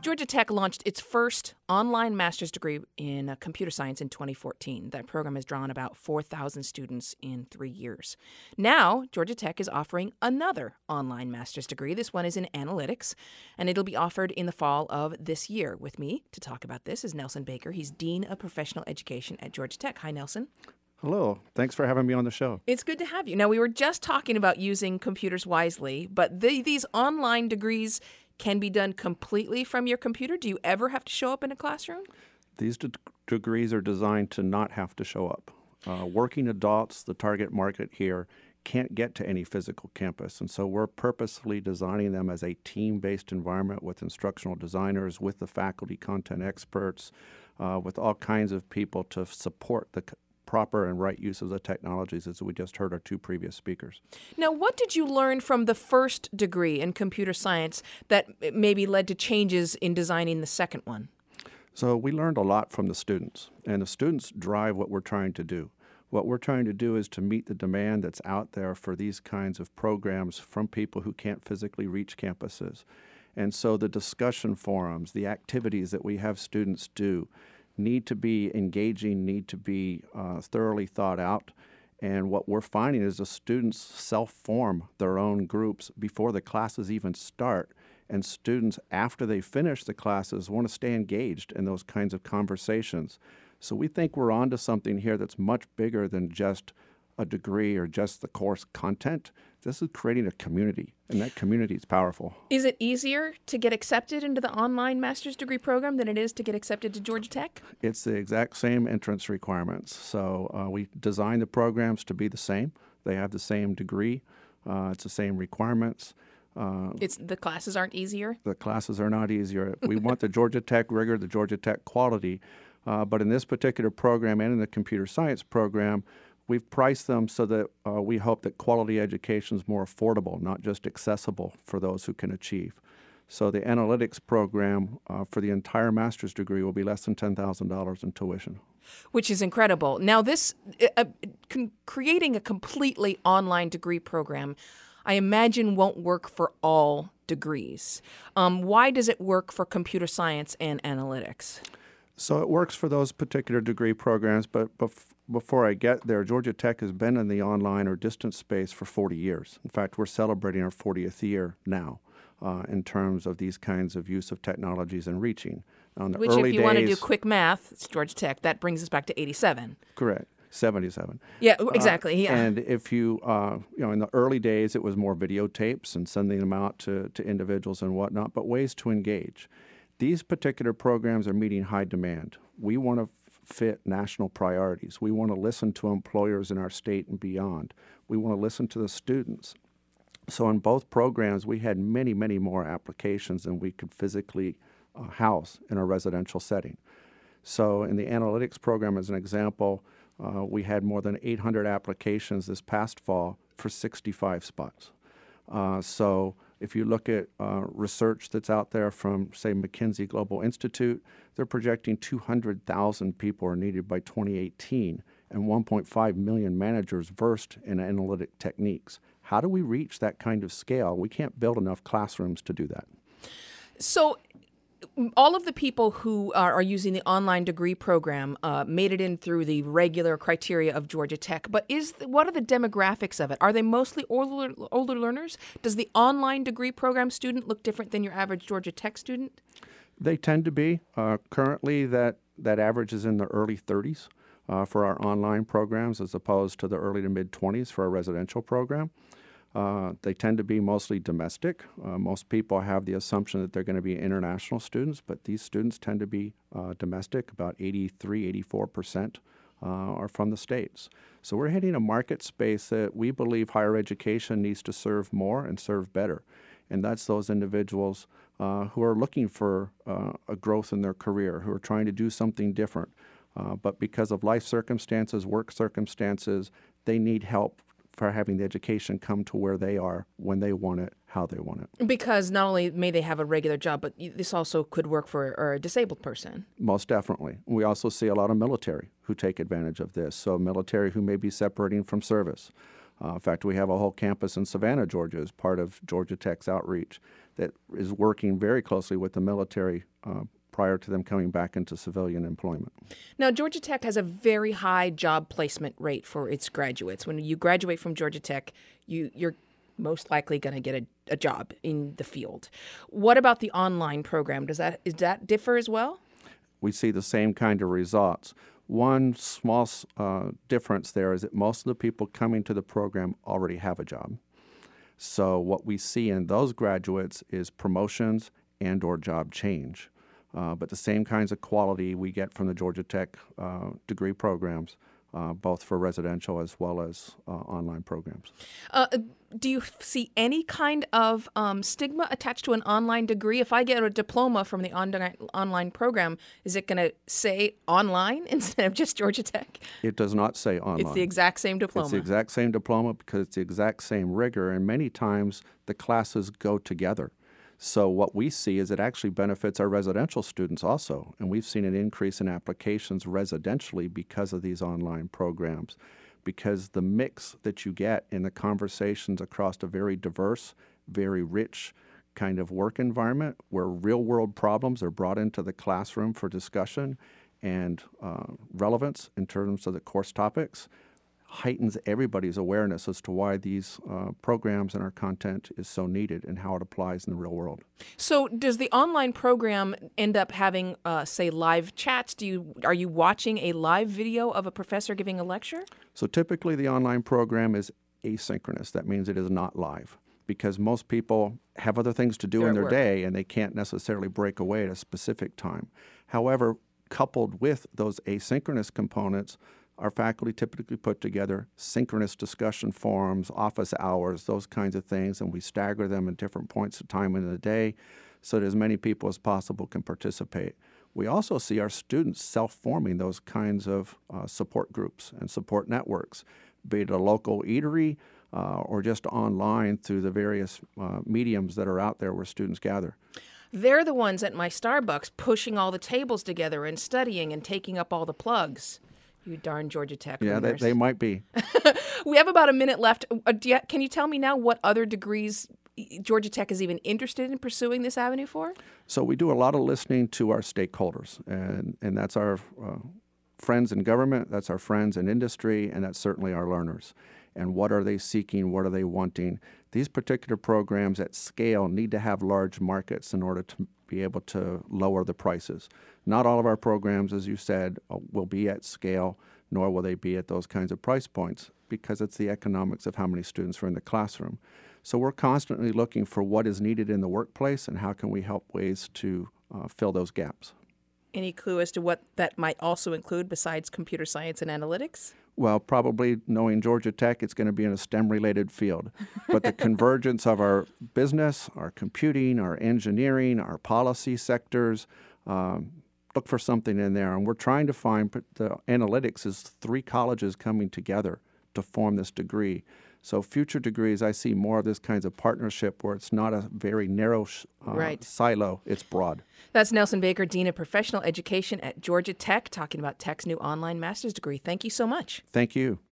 Georgia Tech launched its first online master's degree in computer science in 2014. That program has drawn about 4,000 students in 3 years. Now, Georgia Tech is offering another online master's degree. This one is in analytics, and it'll be offered in the fall of this year. With me to talk about this is Nelson Baker. He's Dean of Professional Education at Georgia Tech. Hi, Nelson. Hello. Thanks for having me on the show. It's good to have you. Now, we were just talking about using computers wisely, but these online degrees can be done completely from your computer. Do you ever have to show up in a classroom? These degrees are designed to not have to show up. Working adults, the target market here, can't get to any physical campus, and so we're purposefully designing them as a team-based environment with instructional designers, with the faculty content experts, with all kinds of people to support the proper and right use of the technologies, as we just heard our two previous speakers. Now, what did you learn from the first degree in computer science that maybe led to changes in designing the second one? So we learned a lot from the students, and the students drive what we're trying to do. What we're trying to do is to meet the demand that's out there for these kinds of programs from people who can't physically reach campuses. And so the discussion forums, the activities that we have students do, need to be engaging, need to be thoroughly thought out. And what we're finding is the students self-form their own groups before the classes even start. And students, after they finish the classes, want to stay engaged in those kinds of conversations. So we think we're onto something here that's much bigger than just a degree or just the course content. This is creating a community, and that community is powerful. Is it easier to get accepted into the online master's degree program than it is to get accepted to Georgia Tech? It's the exact same entrance requirements. So we designed the programs to be the same. They have the same degree. It's the same requirements. The classes aren't easier? The classes are not easier. We want the Georgia Tech rigor, the Georgia Tech quality. But in this particular program and in the computer science program, we've priced them so that we hope that quality education is more affordable, not just accessible for those who can achieve. So the analytics program for the entire master's degree will be less than $10,000 in tuition. Which is incredible. Now, this creating a completely online degree program, I imagine won't work for all degrees. Why does it work for computer science and analytics? So it works for those particular degree programs, but before I get there, Georgia Tech has been in the online or distance space for 40 years. In fact, we're celebrating our 40th year now in terms of these kinds of use of technologies and reaching. Which, if you want to do quick math, it's Georgia Tech. That brings us back to 87. Correct. 77. Yeah, exactly. Yeah. And if you in the early days, it was more videotapes and sending them out to individuals and whatnot, but ways to engage. These particular programs are meeting high demand. We want to fit national priorities. We want to listen to employers in our state and beyond. We want to listen to the students. So in both programs, we had many, many more applications than we could physically house in a residential setting. So in the analytics program, as an example, we had more than 800 applications this past fall for 65 spots. So if you look at research that's out there from, say, McKinsey Global Institute, they're projecting 200,000 people are needed by 2018 and 1.5 million managers versed in analytic techniques. How do we reach that kind of scale? We can't build enough classrooms to do that. So all of the people who are using the online degree program made it in through the regular criteria of Georgia Tech. But what are the demographics of it? Are they mostly older learners? Does the online degree program student look different than your average Georgia Tech student? They tend to be. Currently, that average is in the early 30s for our online programs as opposed to the early to mid-20s for our residential program. They tend to be mostly domestic. Most people have the assumption that they're going to be international students, but these students tend to be domestic. About 83-84% are from the States. So we're hitting a market space that we believe higher education needs to serve more and serve better. And that's those individuals who are looking for a growth in their career, who are trying to do something different. But because of life circumstances, work circumstances, they need help for having the education come to where they are, when they want it, how they want it. Because not only may they have a regular job, but this also could work for a disabled person. Most definitely. We also see a lot of military who take advantage of this. So military who may be separating from service. In fact, we have a whole campus in Savannah, Georgia, as part of Georgia Tech's outreach that is working very closely with the military prior to them coming back into civilian employment. Now, Georgia Tech has a very high job placement rate for its graduates. When you graduate from Georgia Tech, you're most likely going to get a job in the field. What about the online program? Does that differ as well? We see the same kind of results. One small difference there is that most of the people coming to the program already have a job. So what we see in those graduates is promotions and or job change. But the same kinds of quality we get from the Georgia Tech degree programs, both for residential as well as online programs. Do you see any kind of stigma attached to an online degree? If I get a diploma from the online program, is it going to say online instead of just Georgia Tech? It does not say online. It's the exact same diploma. It's the exact same diploma because it's the exact same rigor, and many times the classes go together. So what we see is it actually benefits our residential students also, and we've seen an increase in applications residentially because of these online programs, because the mix that you get in the conversations across a very diverse, very rich kind of work environment where real-world problems are brought into the classroom for discussion and relevance in terms of the course topics, heightens everybody's awareness as to why these programs and our content is so needed and how it applies in the real world. So does the online program end up having, say, live chats? Are you watching a live video of a professor giving a lecture? So typically the online program is asynchronous. That means it is not live because most people have other things to do in their day and they can't necessarily break away at a specific time. However, coupled with those asynchronous components, our faculty typically put together synchronous discussion forums, office hours, those kinds of things, and we stagger them at different points of time in the day so that as many people as possible can participate. We also see our students self-forming those kinds of support groups and support networks, be it a local eatery or just online through the various mediums that are out there where students gather. They're the ones at my Starbucks pushing all the tables together and studying and taking up all the plugs. You darn Georgia Tech. Yeah, they might be. We have about a minute left. Can you tell me now what other degrees Georgia Tech is even interested in pursuing this avenue for? So we do a lot of listening to our stakeholders, and that's our friends in government, that's our friends in industry, and that's certainly our learners. And what are they seeking? What are they wanting? These particular programs at scale need to have large markets in order to be able to lower the prices. Not all of our programs, as you said, will be at scale, nor will they be at those kinds of price points because it's the economics of how many students are in the classroom. So we're constantly looking for what is needed in the workplace and how can we help ways to fill those gaps. Any clue as to what that might also include besides computer science and analytics? Well, probably knowing Georgia Tech, it's going to be in a STEM-related field. But the convergence of our business, our computing, our engineering, our policy sectors, look for something in there. And we're trying to find the analytics is 3 colleges coming together to form this degree. So future degrees, I see more of this kinds of partnership where it's not a very narrow silo, it's broad. That's Nelson Baker, Dean of Professional Education at Georgia Tech, talking about Tech's new online master's degree. Thank you so much. Thank you.